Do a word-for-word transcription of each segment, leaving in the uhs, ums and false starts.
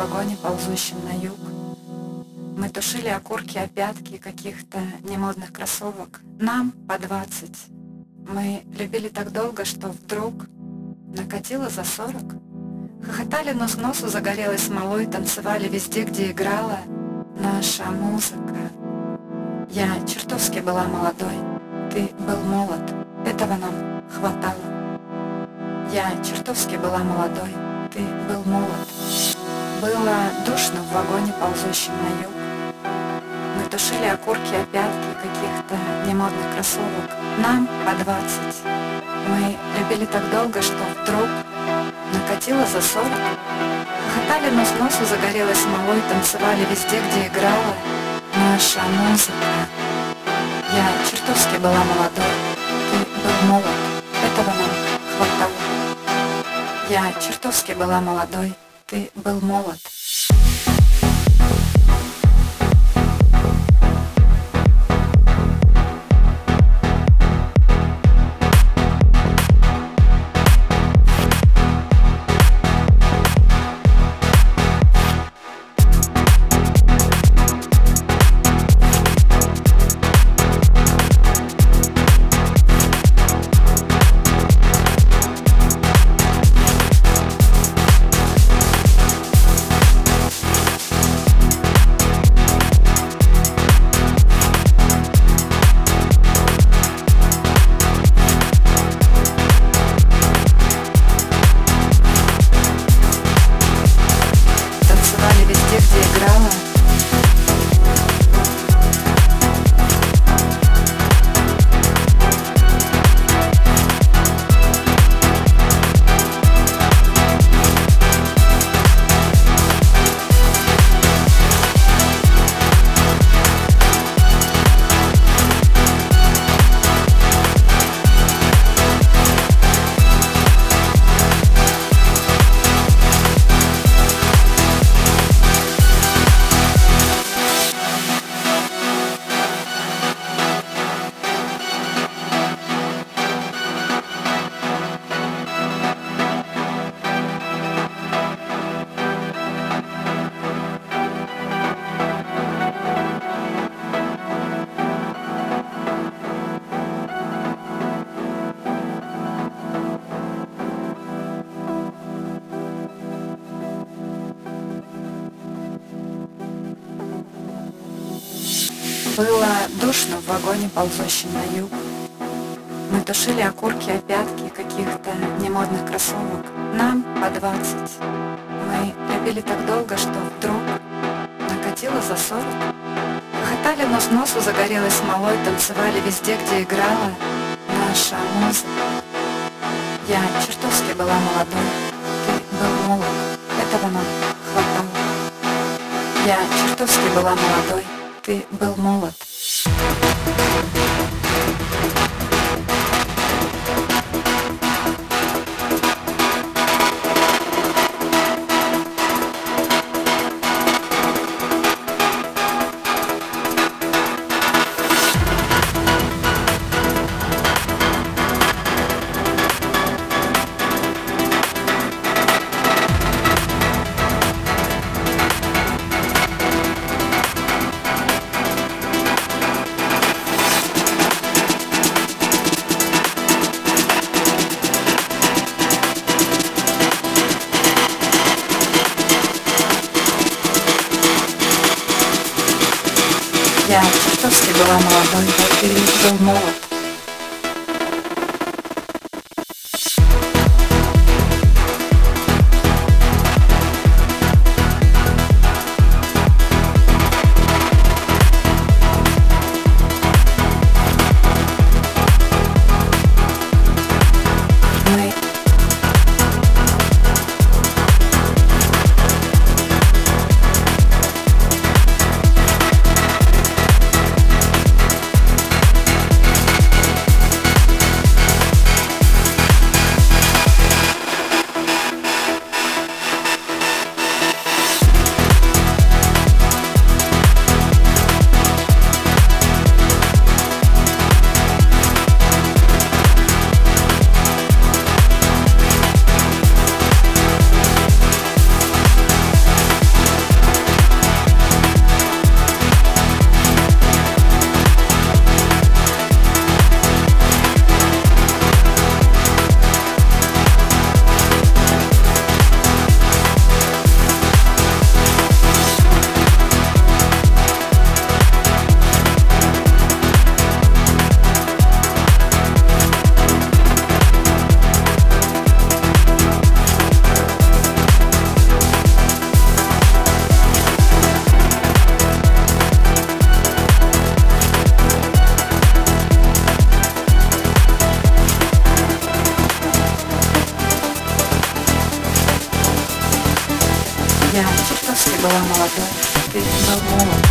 вагоне, ползущем на юг. Мы тушили окурки о пятки каких-то немодных кроссовок. Нам по двадцать. Мы любили так долго, что вдруг накатило за сорок. Хохотали нос к носу, загорелой смолой, танцевали везде, где играла наша музыка. Я чертовски была молодой, ты был молод, этого нам хватало. Я чертовски была молодой, ты был молод. Было душно в вагоне, ползущем на юг. Мы тушили окурки о пятки каких-то немодных кроссовок. Нам по двадцать. Мы любили так долго, что вдруг накатило за сорок. Хохотали нос к носу, загорелой смолой, танцевали везде, где играла наша музыка. Я чертовски была молодой, ты был молод, этого нам хватало. Я чертовски была молодой, ты был молод. Было душно в вагоне, ползущем на юг. Мы тушили окурки о пятки каких-то немодных кроссовок. Нам по двадцать. Мы любили так долго, что вдруг накатило за сорок. Хохотали нос к носу, загорелой смолой, танцевали везде, где играла наша музыка. Я чертовски была молодой, ты был молод, этого нам хватало. Я чертовски была молодой, ты был молод. Я чертовски была молодой, ты был молод. Я чертовски была молодой, ты был молод.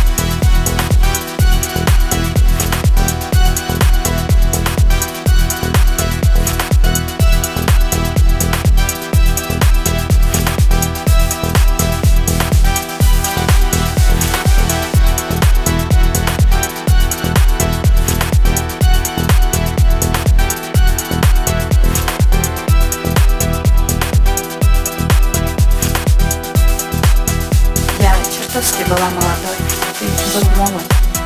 Чертовски была молодой, ты был молод.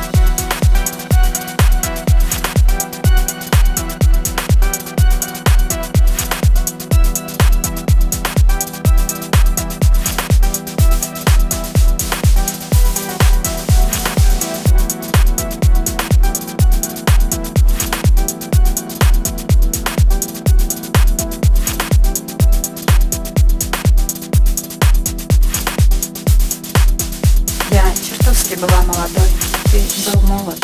Я чертовски была молодой, ты был молод.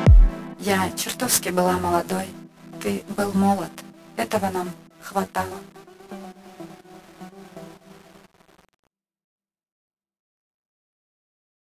Я чертовски была молодой, ты был молод. Этого нам хватало.